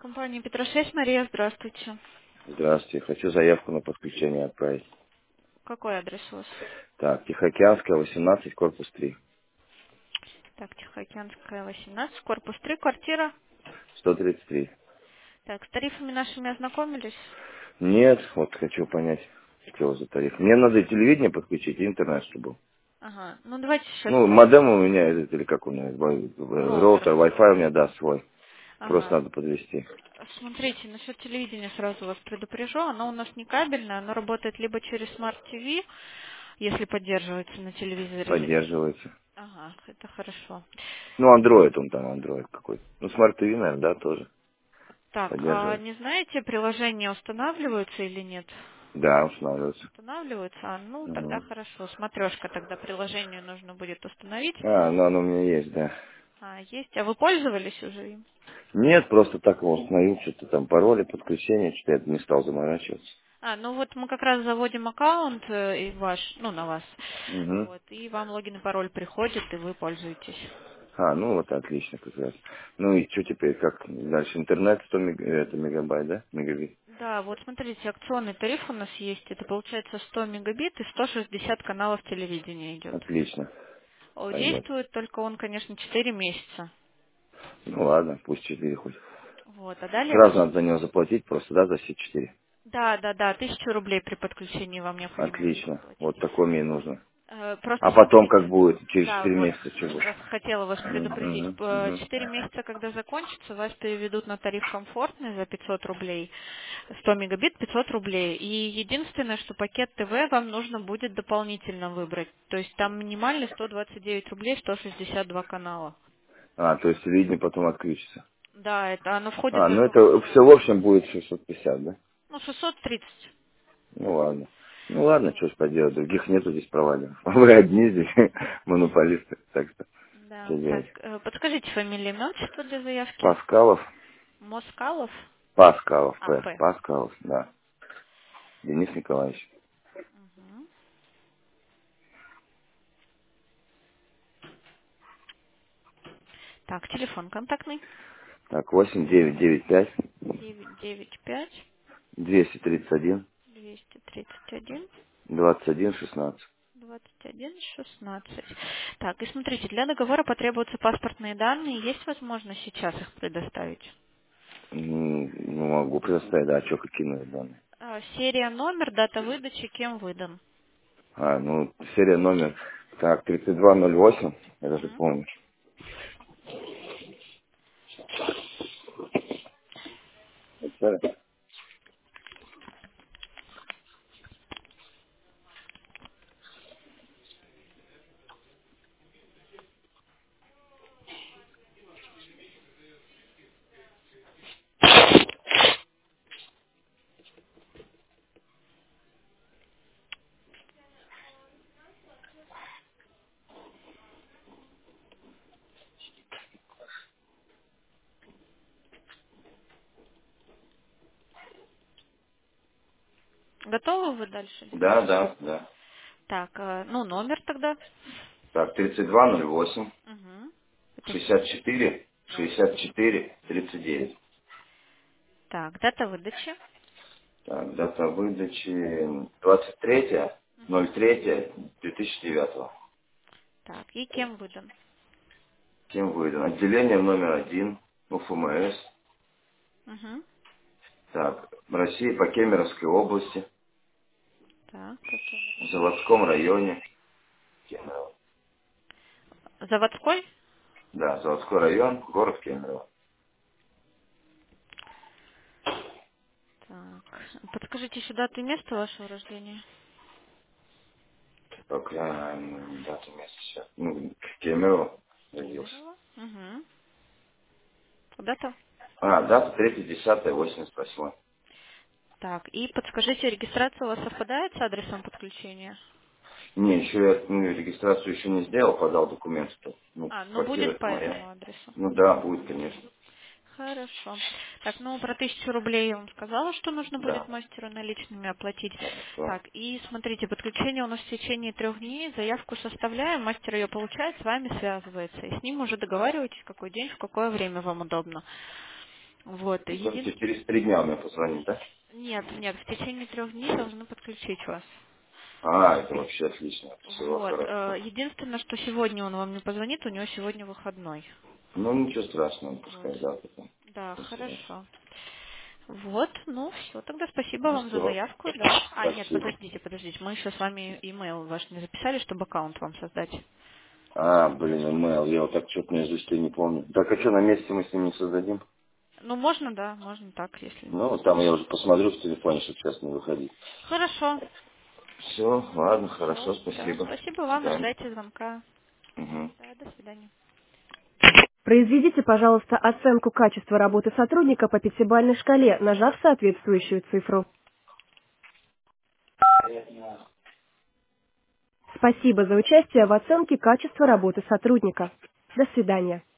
Компания Петрошесть, Мария, здравствуйте. Здравствуйте. Хочу заявку на подключение отправить. Какой адрес у вас? Так, Тихоокеанская, 18, корпус 3. Так, Тихоокеанская, 18, корпус 3, квартира. 133. Так, с тарифами нашими ознакомились? Нет, вот хочу понять, что за тариф. Мне надо и телевидение подключить, и интернет, чтобы был. Ага, ну давайте сейчас Ну, модем у меня, или как он, роутер. роутер, Wi-Fi у меня, да, свой. Просто Ага. надо подвести. Смотрите, насчет телевидения сразу вас предупрежу. Оно у нас не кабельное, оно работает либо через Smart TV, если поддерживается на телевизоре. Поддерживается. Ага, это хорошо. Ну, Android он там, Android какой-то. Ну, Smart TV, наверное, да, тоже Так, а поддерживается. не знаете, приложения устанавливаются или нет? Да, устанавливается. Устанавливаются? Ну, тогда Мгм. хорошо. Смотрешка тогда приложению нужно будет установить. Ну, оно у меня есть, да. Есть. А вы пользовались уже им? Нет, просто так его установил, что-то там пароли, подключение, что-то я не стал заморачиваться. Ну вот мы как раз заводим аккаунт и ваш, на вас. Угу. Вот, и вам логин и пароль приходит, и вы пользуетесь. Ну вот отлично как раз. Ну и что теперь, как дальше? Интернет 100 это мегабайт, да? Мегабит. Да, вот смотрите, акционный тариф у нас есть. Это получается 100 мегабит и 160 каналов телевидения идет. Отлично, пойдет. Действует только он, конечно, 4 месяца. Ну ладно, пусть 4 хоть. Вот, а далее Сразу после... надо за него заплатить просто, да, за все 4. Да, 1000 рублей при подключении вам необходимо будет Отлично, заплатить. вот такое мне и нужно. А Просто потом как смотрите, будет? Через да, 4 вот месяца что будет? хотела вас предупредить. Угу, угу. 4 месяца, когда закончится, вас переведут на тариф комфортный за 500 рублей. 100 мегабит 500 рублей. И единственное, что пакет ТВ вам нужно будет дополнительно выбрать. То есть там минимальный 129 рублей, 162 канала. То есть телевидение потом отключится. Да, это оно входит Ну только в это все в условия. общем будет 650, да? 630. Ну ладно. Ну ладно, что ж поделать, других нету здесь провайдеров. Вы одни здесь, монополисты, так что, что Да, так, делать? подскажите фамилию, имя, отчество для заявки. Паскалов, Москалов? Паскалов, П. Паскалов, да. Денис Николаевич. Мгм. Так, телефон контактный. Так, 8995 995 231 231 21 16. 21 16. Так, и смотрите, для договора потребуются паспортные данные. Есть возможность сейчас их предоставить? Ну, могу предоставить, да, что, какие новые данные? Серия, номер, дата выдачи, кем выдан. Ну, серия номер, так, 3208, это ты Мгм. помнишь. Это, Готовы вы дальше да, делать? да, да. Так, номер тогда. Так, 3208 Угу. Это, 64 да. 64 39. Так, дата выдачи. Так, дата выдачи 23 03 2009. Так, и кем выдан. Кем выдан? Отделение номер 1 УФМС. Угу. Так, в России по Кемеровской области, Так, в Заводском районе. Кемерово. заводской. Да, Заводской район, город Кемерово. Так, подскажите еще дату и место вашего рождения. Так, дата месяца сейчас. В Кемерово родился. Кемерово. Угу. Дата. Дата 3.10.88. Так, и подскажите, регистрация у вас совпадает с адресом подключения? Не, еще я регистрацию еще не сделал, подал документы. Квартира Будет это по моя. этому адресу. Ну да, будет, конечно. Хорошо. Так, про 1000 рублей я вам сказала, что нужно будет Да, мастеру наличными оплатить. хорошо. Так, и смотрите, подключение у нас в течение 3 дней, заявку составляем, мастер ее получает, с вами связывается. И с ним уже договариваетесь, в какой день, в какое время вам удобно. Вот. И только через 3 дня он мне позвонит, да? Нет, нет, в течение 3 дней должны подключить вас. А, это вообще отлично. Всего Вот. хорошо. Единственное, что сегодня он вам не позвонит, у него сегодня выходной. Ну, ничего страшного, Вот. пускай завтра там. Да, Спасибо. хорошо. Вот, ну все, тогда спасибо Ну, вам за все. заявку, да. А, нет, Спасибо. подождите, мы еще с вами имейл ваш не записали, чтобы аккаунт вам создать. А, блин, имейл, я вот так что-то наизусть не помню. Так, а что, на месте мы с ним не создадим? Ну, можно, да, можно так, если... Ну, там я уже посмотрю в телефоне, чтобы сейчас не выходить. Хорошо. Все, ладно, хорошо, Все, да, спасибо. спасибо До вам, свидания. ожидайте звонка. Угу. Да, до свидания. Произведите, пожалуйста, оценку качества работы сотрудника по пятибалльной шкале, нажав соответствующую цифру. Спасибо за участие в оценке качества работы сотрудника. До свидания.